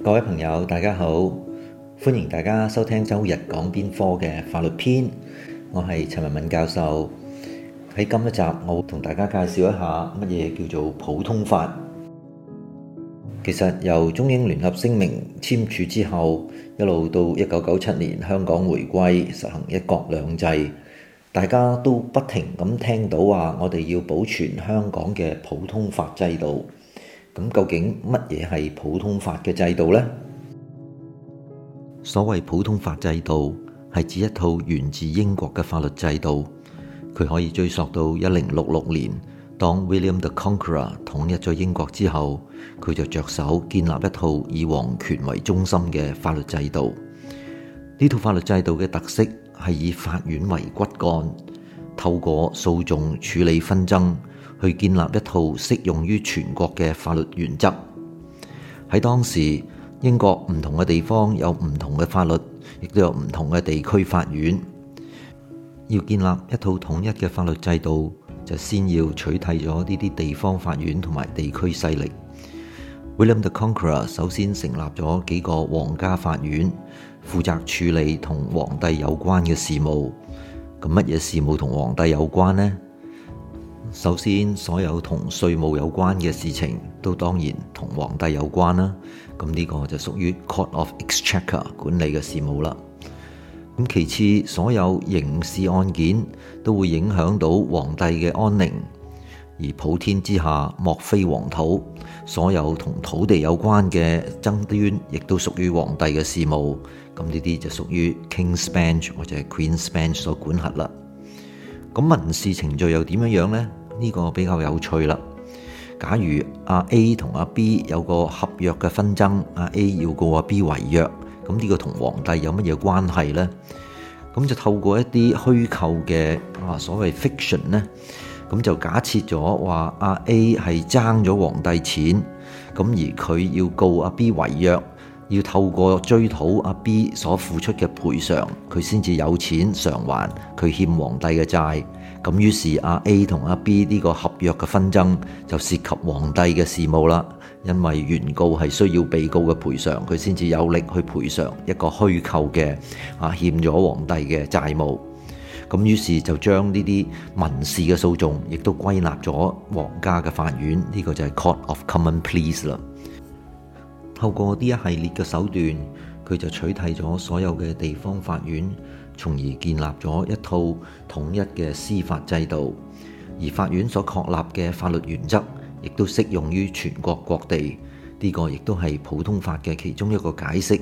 各位朋友，大家好，歡迎大家收聽周日講邊科嘅法律篇。我係陳文敏教授。喺今一集，我會同大家介紹一下乜嘢叫做普通法。其實由中英聯合聲明簽署之後，一路到1997年香港回歸，實行一國兩制，大家都不停咁聽到話，我哋要保存香港嘅普通法制度。咁究竟乜嘢係普通法嘅制度呢？所謂普通法制度係指一套源自英國嘅法律制度，佢可以追溯到1066年，當 William the Conqueror 統一咗英國之後，佢就着手建立一套以皇權為中心嘅法律制度。呢套法律制度嘅特色係以法院為骨幹，透過訴訟處理紛爭，去建立一套適用於全國嘅法律原則。喺當時，英國唔同嘅地方有唔同嘅法律，亦都有唔同嘅地區法院。要建立一套統一嘅法律制度，就先要取締咗呢啲地方法院同埋地區勢力。William the Conqueror 首先成立咗幾個皇家法院，負責處理同皇帝有關嘅事務。咁乜嘢事務同皇帝有關呢？首先，所有同稅務有關嘅事情都當然同皇帝有關啦。咁呢個就屬於 Court of Exchequer 管理嘅事務啦。咁其次，所有刑事案件都會影響到皇帝嘅安寧，而普天之下莫非黃土，所有同土地有關嘅爭端亦都屬於皇帝嘅事務。咁呢啲就屬於 King's Bench 或者 Queen's Bench 所管轄啦。咁民事程序又點樣呢？呢個比較有趣啦。假如阿 A 同阿 B 有個合約嘅紛爭，阿 A 要告阿 B 違約，咁呢個同皇帝有乜嘢關係呢？咁就透過一啲虛構嘅所謂 fiction 呢，咁就假設咗話阿 A 係爭咗皇帝錢，咁而佢要告阿 B 違約，要透過追討阿 B 所付出嘅賠償，佢先至有錢償還佢欠皇帝嘅債。咁於是阿 A 同阿 B 呢個合約嘅紛爭就涉及皇帝嘅事務啦，因為原告係需要被告嘅賠償，佢先至有力去賠償一個虛構嘅欠咗皇帝嘅債務。咁於是就將呢啲民事嘅訴訟亦都歸納咗皇家嘅法院，呢個就係 Court of Common Pleas 啦。透過呢一系列嘅手段，佢就取締咗所有嘅地方法院，從而建立咗一套統一嘅司法制度。而法院所確立嘅法律原則，亦都適用於全國各地。呢個亦都係普通法嘅其中一個解釋。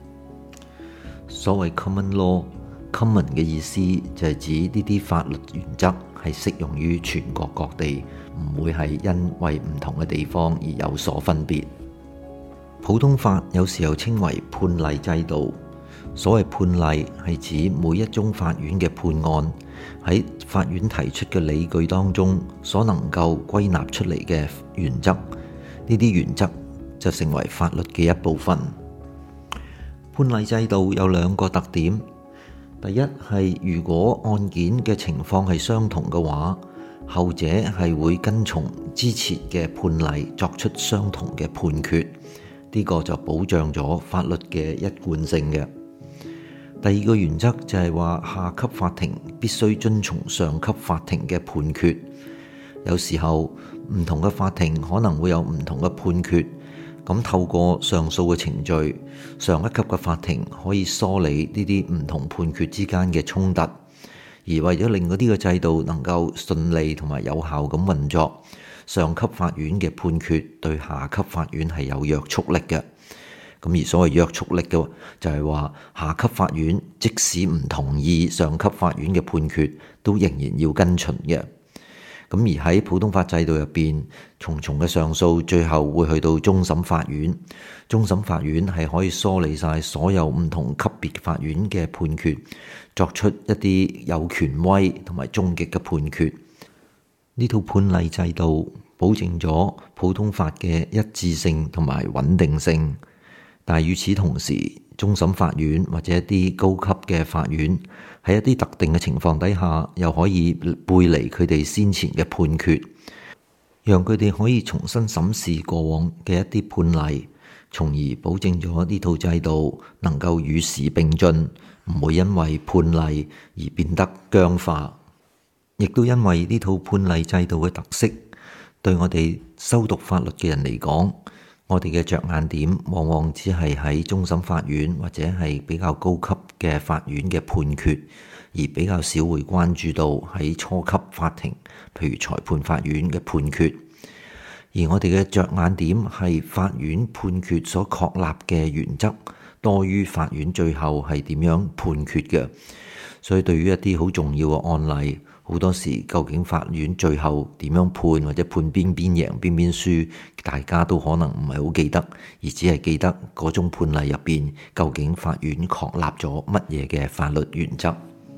所謂 common law，common 嘅意思就係指呢啲法律原則係適用於全國各地，唔會係因為唔同嘅地方而有所分別。普通法有時候稱為判例制度。所謂判例係指每一宗法院嘅判案喺法院提出嘅理據當中所能夠歸納出嚟嘅原則，呢啲原則就成為法律嘅一部分。判例制度有兩個特點，第一係如果案件嘅情況係相同嘅話，後者係會跟從之前嘅判例作出相同嘅判決，呢個就保障咗法律嘅一貫性嘅。第二個原則就係話，下級法庭必須遵從上級法庭嘅判決。有時候唔同嘅法庭可能會有唔同嘅判決，咁透過上訴嘅程序，上一級嘅法庭可以梳理呢啲唔同判決之間嘅衝突，而為咗令嗰啲嘅制度能夠順利同埋有效咁運作，上級法院嘅判決對下級法院係有約束力嘅。咁而所謂約束力嘅就係話，下級法院即使唔同意上級法院嘅判決，都仍然要跟循嘅。咁而喺普通法制度入邊，重重嘅上訴最後會去到終審法院。終審法院係可以梳理晒所有唔同級別法院嘅判決，作出一啲有權威同埋終極嘅判決。呢套判例制度保證咗普通法嘅一致性同埋穩定性。但係與此同時，終審法院或者一啲高級嘅法院喺一啲特定嘅情況底下，又可以背離佢哋先前嘅判決，讓佢哋可以重新審視過往嘅一啲判例， 從而保證咗呢套制度能夠與時並進，唔會因為判例而變得僵化。亦都因為呢套判例制度嘅特色，對我哋修讀法律嘅人嚟講，我哋嘅着眼點往往只係喺終審法院或者係比較高級嘅法院嘅判決，而比較少會關注到喺初級法庭，譬如裁判法院嘅判決。而我哋嘅着眼點係法院判決所確立嘅原則，多於法院最後係點樣判決嘅。所以對於一啲好重要嘅案例，好多時究竟法院最後點樣判，或者判邊邊贏邊邊輸，大家都可能唔係好記得，而只係記得嗰種判例入邊究竟法院確立咗乜嘢嘅法律原則。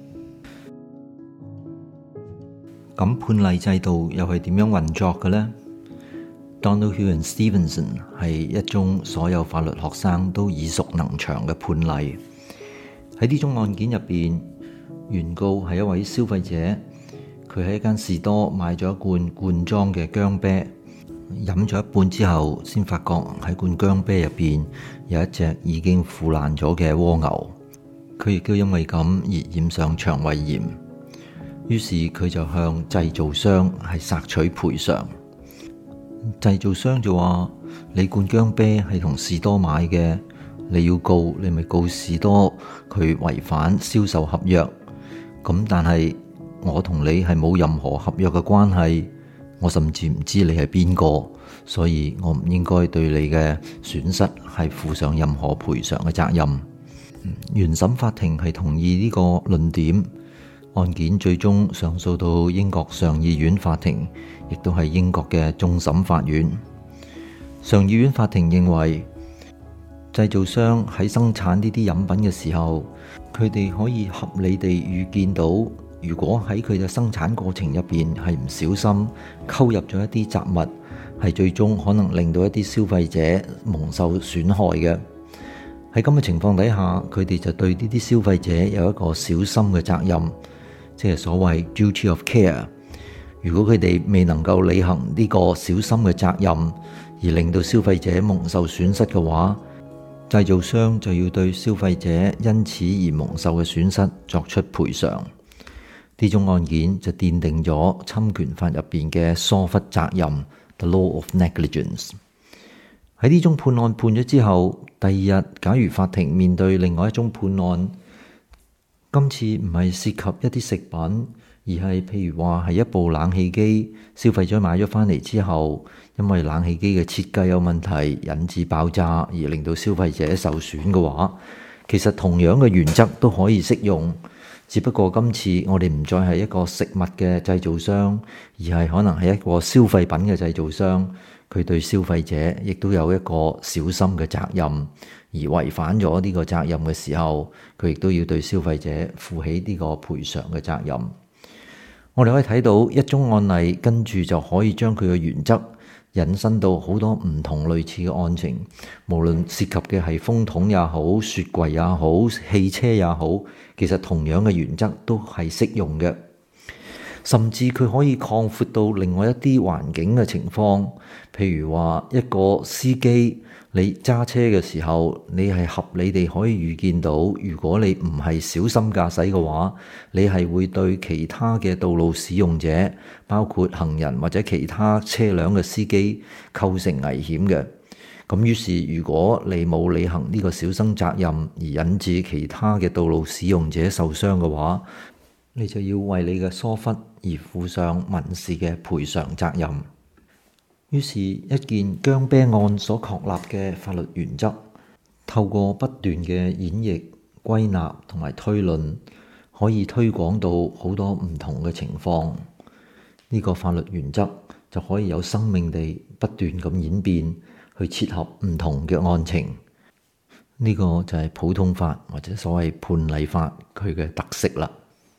咁判例制度又係點樣運作嘅呢？Donoghue and Stevenson 係一宗所有法律學生都耳熟能詳嘅判例。喺呢宗案件入邊，原告係一位消費者，佢喺一間士多買咗一罐裝嘅薑啤，飲咗一半之後，先發覺喺罐薑啤入邊有一隻已經腐爛咗嘅蝸牛。佢亦都因為咁而染上腸胃炎，於是佢就向製造商係索取賠償。製造商就話：你罐薑啤係同士多買嘅，你要告，你咪告士多佢違反銷售合約。咁但係我同你係冇任何合約嘅關係，我甚至唔知你係邊個，所以我唔應該對你嘅損失係負上任何賠償嘅責任。原審法庭係同意呢個論點。案件最終上訴到英國上議院法庭，亦都係英國嘅終審法院。上議院法庭認為，製造商喺生產呢啲飲品嘅時候，佢哋可以合理地預見到，如果喺佢嘅生產過程入邊係唔小心溝入咗一啲雜物，係最終可能令到一啲消費者蒙受損害嘅。喺咁嘅情況底下，佢哋就對呢啲消費者有一個小心嘅責任，即係所謂 duty of care。如果佢哋未能夠履行呢個小心嘅責任，而令到消費者蒙受損失嘅話，製造商就要對消費者因此而蒙受嘅損失作出賠償。呢種案件就奠定咗侵權法入邊嘅疏忽責任 The law of negligence。喺呢宗判案判咗之後，第二日假如法庭面對另外一宗判案，今次唔係涉及一啲食品，而係譬如話係一部冷氣機，消費者買咗返嚟之後，因為冷氣機嘅設計有問題，引致爆炸而令到消費者受損嘅話，其實同樣嘅原則都可以適用。只不過今次我哋唔再係一個食物嘅製造商，而係可能係一個消費品嘅製造商。佢對消費者亦都有一個小心嘅責任，而違反咗呢個責任嘅時候，佢亦都要對消費者負起呢個賠償嘅責任。我哋可以睇到一宗案例，跟住就可以將佢嘅原則引申到好多唔同類似嘅案情，無論涉及嘅係風筒也好、雪櫃也好、汽車也好，其實同樣嘅原則都係適用嘅。甚至佢可以擴闊到另外一啲環境嘅情況，譬如話一個司機，你揸車嘅時候，你係合理地可以預見到，如果你唔係小心駕駛嘅話，你係會對其他嘅道路使用者，包括行人或者其他車輛嘅司機構成危險嘅。咁於是如果你冇履行呢個小心責任，而引致其他嘅道路使用者受傷嘅話，你就要為你嘅疏忽而負上民事嘅賠償責任。於是，一件薑啤案所確立嘅法律原則，透過不斷嘅演繹、歸納同埋推論，可以推廣到好多唔同嘅情況。呢個法律原則就可以有生命地不斷咁演變，去切合唔同嘅案情。呢個就係普通法或者所謂判例法佢嘅特色啦。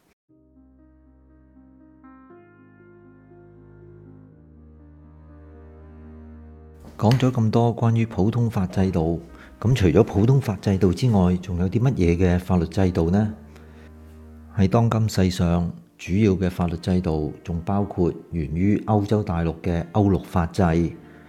講咗咁多關於普通法制度，咁除咗普通法制度之外，仲有啲乜嘢嘅法律制度呢？喺當今世上，主要嘅法律制度仲包括源於歐洲大陸嘅歐陸法制。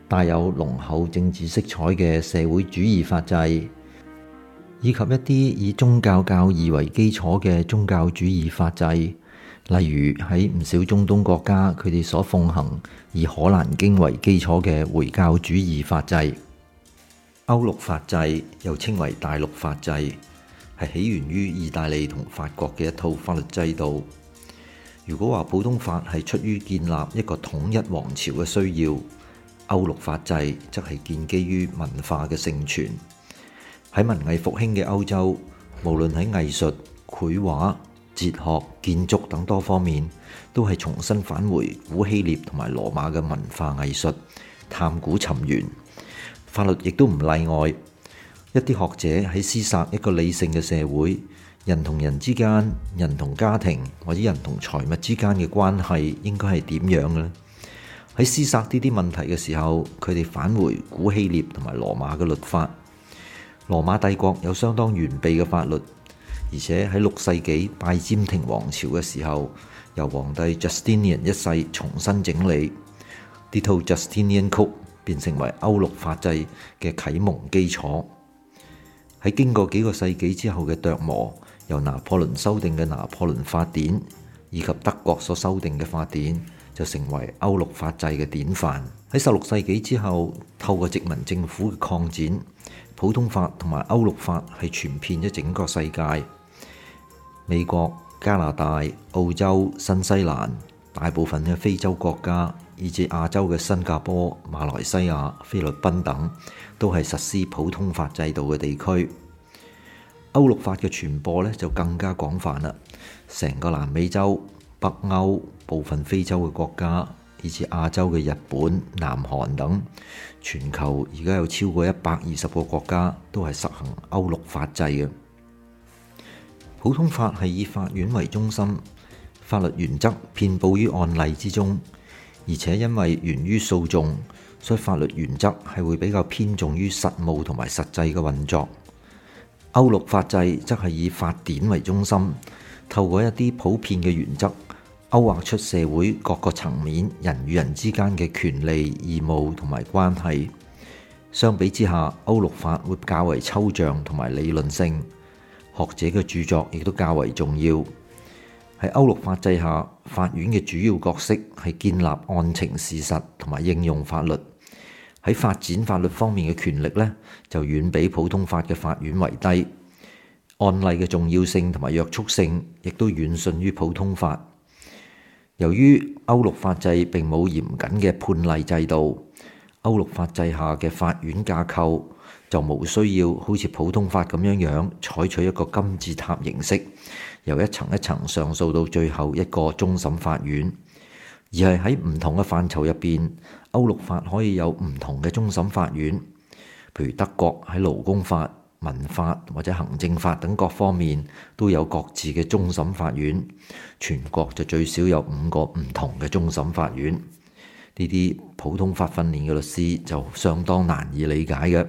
帶有濃厚政治色彩嘅社會主義法制，以及一啲以宗教教義為基礎嘅宗教主義法制，例如喺唔少中東國家，佢哋所奉行以可蘭經為基礎嘅回教主義法制。歐陸法制又稱為大陸法制，係起源於意大利同法國嘅一套法律制度。如果話普通法係出於建立一個統一王朝嘅需要，歐陸法制則係建基於文化嘅承傳。喺文藝復興嘅歐洲，無論喺藝術、繪畫、哲學、建築等多方面，都係重新返回古希臘同埋羅馬嘅文化藝術，探古尋源。法律亦都唔例外。一啲學者喺思索一個理性嘅社會，人同人之間、人同家庭或者人同財物之間嘅關係應該係點樣嘅呢？喺思索呢啲問題嘅時候，佢哋返回古希臘同埋羅馬嘅律法。羅馬帝國有相當完備嘅法律，而且喺6世紀拜占庭王朝嘅時候，由皇帝 Justinian 一世重新整理呢套 Justinian Code，變成為歐陸法制嘅啟蒙基礎。喺經過幾個世紀之後嘅琢磨，由拿破崙修訂嘅拿破崙法典，以及德國所修訂嘅法典，就成為歐陸法制嘅典範。喺16世紀之後，透過殖民政府嘅擴展，普通法同埋歐陸法係傳遍咗整個世界。美國、加拿大、澳洲、新西蘭、大部分嘅非洲國家，以至亞洲嘅新加坡、馬來西亞、菲律賓等，都係實施普通法制度嘅地區。歐陸法嘅傳播就更加廣泛啦，成個南美洲、北歐、部分非洲嘅國家，以至亞洲嘅日本、南韓等，全球而家有超過120個國家都係實行歐陸法制嘅。普通法係以法院為中心，法律原則遍佈於案例之中，而且因為源於訴訟，所以法律原則係會比較偏重於實務同埋實際嘅運作。歐陸法制則係以法典為中心，透過一啲普遍嘅原則，勾畫出社會各個層面人與人之間嘅權利、義務同埋關係。相比之下，歐陸法會較為抽象同埋理論性，學者嘅著作亦都較為重要。喺歐陸法制下，法院嘅主要角色係建立案情事實同埋應用法律。喺發展法律方面嘅權力就遠比普通法嘅法院為低。案例嘅重要性同埋約束性亦都遠遜於普通法。由於歐陸法制並冇嚴謹嘅判例制度，歐陸法制下嘅法院架構就無需要好似普通法咁樣採取一個金字塔形式，由一層一層上訴到最後一個終審法院，而係喺唔同嘅範疇入邊，歐陸法可以有唔同嘅終審法院。譬如德國喺勞工法、民法或者行政法等各方面都有各自嘅終審法院，全國就最少有5個唔同嘅終審法院。呢啲普通法訓練嘅律師就相當難以理解嘅。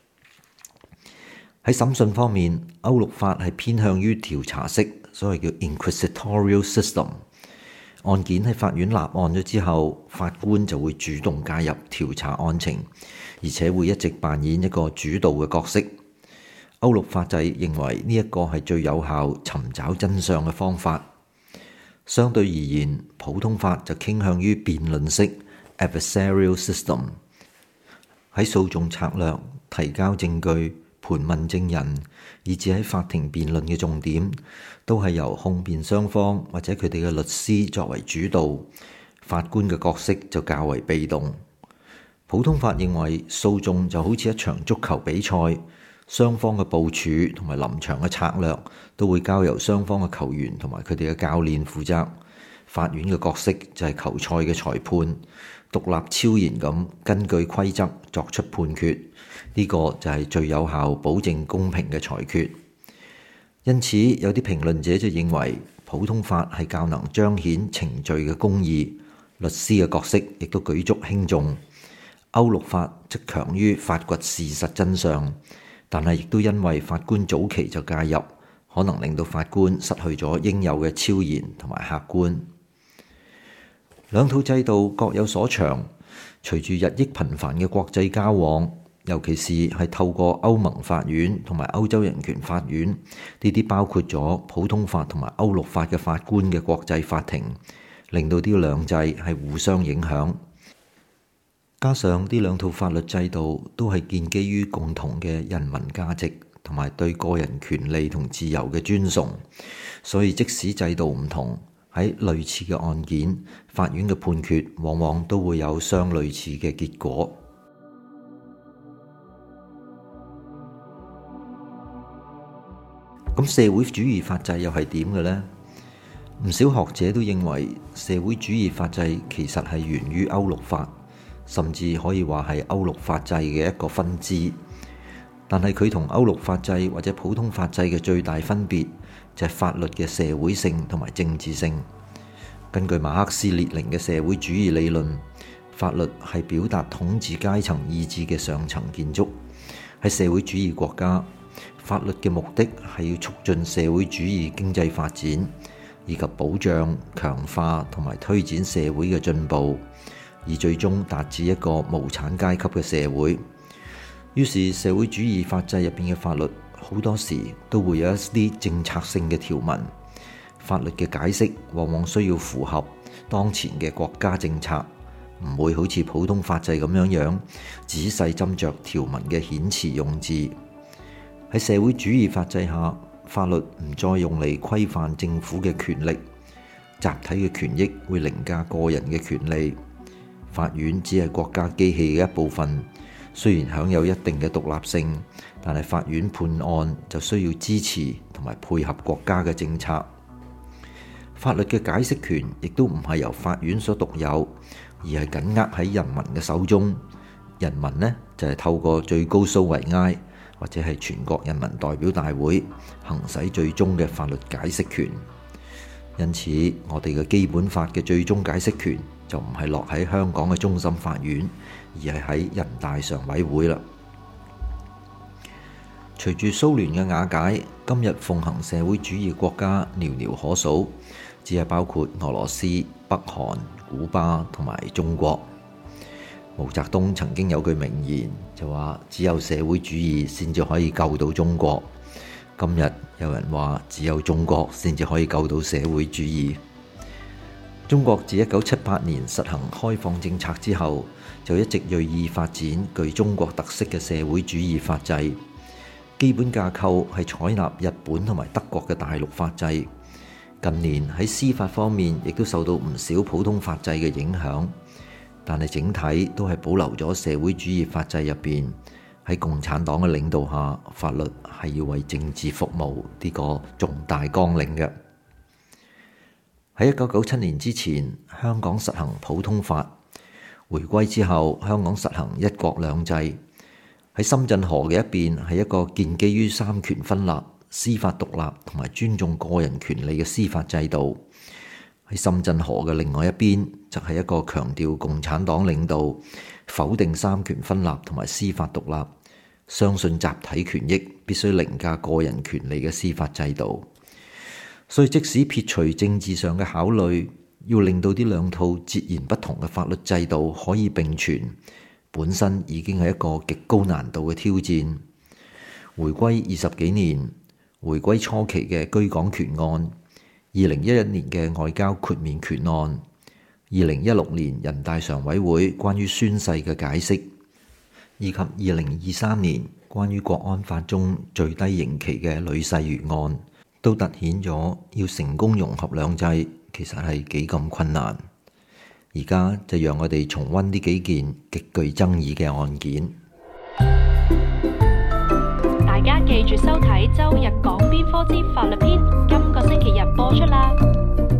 喺審訊方面，歐陸法係偏向於調查式，所謂叫 inquisitorial system。案件喺法院立案咗之後，法官就會主動介入調查案情，而且會一直扮演一個主導嘅角色。歐陸法制認為呢一個係最有效尋找真相嘅方法。相對而言，普通法就傾向於辯論式 adversarial system。喺訴訟策略、提交證據、盤問證人，以至喺法庭辯論嘅重點，都係由控辯雙方或者佢哋嘅律師作為主導，法官嘅角色就較為被動。普通法認為訴訟就好似一場足球比賽，雙方嘅部署同埋臨場嘅策略都會交由雙方嘅球員同埋佢哋嘅教練負責。法院嘅角色就係球賽嘅裁判，獨立超然咁根據規則作出判決。呢個就係最有效保證公平嘅裁決。因此，有啲評論者就認為普通法係較能彰顯程序嘅公義，律師嘅角色亦都舉足輕重。歐陸法則強於發掘事實真相，但係亦都因為法官早期就介入，可能令到法官失去咗應有嘅超然同埋客觀。兩套制度各有所長， 隨住日益頻繁嘅國際交往，尤其是係透過歐盟法院同埋歐洲人權法院呢啲包括咗普通法同埋歐陸法嘅法官嘅國際法庭，令到呢兩制係互相影響。加上呢兩套法律制度都係建基於共同嘅人民價值同埋對個人權利同自由嘅尊崇，所以即使制度唔同，喺類似嘅案件，法院嘅判決往往都會有相類似嘅結果。咁社會主義法制又係點嘅呢？唔少學者都認為社會主義法制其實係源於歐陸法，甚至可以話係歐陸法制嘅一個分支。但係佢同歐陸法制或者普通法制嘅最大分別就係法律嘅社會性同埋政治性。根據馬克思列寧嘅社會主義理論，法律係表達統治階層意志嘅上層建築。喺社會主義國家，法律嘅目的係要促進社會主義經濟發展，以及保障、強化同埋推展社會嘅進步，而最終達至一個無產階級嘅社會。於是社會主義法制入邊嘅法律好多時都會有一啲政策性嘅條文，法律嘅解釋往往需要符合當前嘅國家政策，唔會好似普通法制咁樣仔細斟酌條文嘅遣詞用字。喺社會主義法制下，法律唔再用嚟規範政府嘅權力，集體嘅權益會凌駕個人嘅權利。法院只係國家機器嘅一部分，雖然享有一定嘅獨立性，但係法院判案就需要支持同埋配合國家嘅政策。法律嘅解釋權亦都唔係由法院所獨有，而係緊握喺人民嘅手中。人民呢，就係透過最高蘇維埃或者係全國人民代表大會行使最終嘅法律解釋權。因此，我哋嘅基本法嘅最終解釋權就唔係落喺香港嘅終審法院，而係喺人大常委會啦。隨住蘇聯嘅瓦解，今日奉行社會主義國家寥寥可數，只係包括俄羅斯、北韓、古巴同埋中國。毛澤東曾經有句名言，就話只有社會主義先至可以救到中國。今日有人話只有中國先至可以救到社會主義。中國自1978年實行開放政策之後，就一直銳意發展具中國特色嘅社會主義法制。基本架構係採納日本同埋德國嘅大陸法制。近年喺司法方面亦都受到唔少普通法制嘅影響，但係整體都係保留咗社會主義法制入邊，喺共產黨嘅領導下，法律係要為政治服務呢個重大綱領嘅。喺1997年之前，香港實行普通法；回歸之後，香港實行一國兩制。喺深圳河嘅一邊係一個建基於三權分立、司法獨立同埋尊重個人權利嘅司法制度。喺深圳河嘅另外一邊，則係一個強調共產黨領導、否定三權分立同埋司法獨立、相信集體權益必須凌駕個人權利嘅司法制度。所以即使撇除政治上嘅考慮，要令到呢兩套截然不同嘅法律制度可以並存，本身已經係一個極高難度嘅挑戰。回歸20幾年，回歸初期嘅居港權案，2011年嘅外交豁免權案，2016年人大常委會關於宣誓嘅解釋，以及2023年關於國安法中最低刑期嘅呂世瑜案，都凸顯咗要成功融合兩制其實係幾咁困難。而家就讓我哋重溫呢幾件極具爭議嘅案件。 大家記住收睇周日講邊科之法律篇，今個星期日播出啦。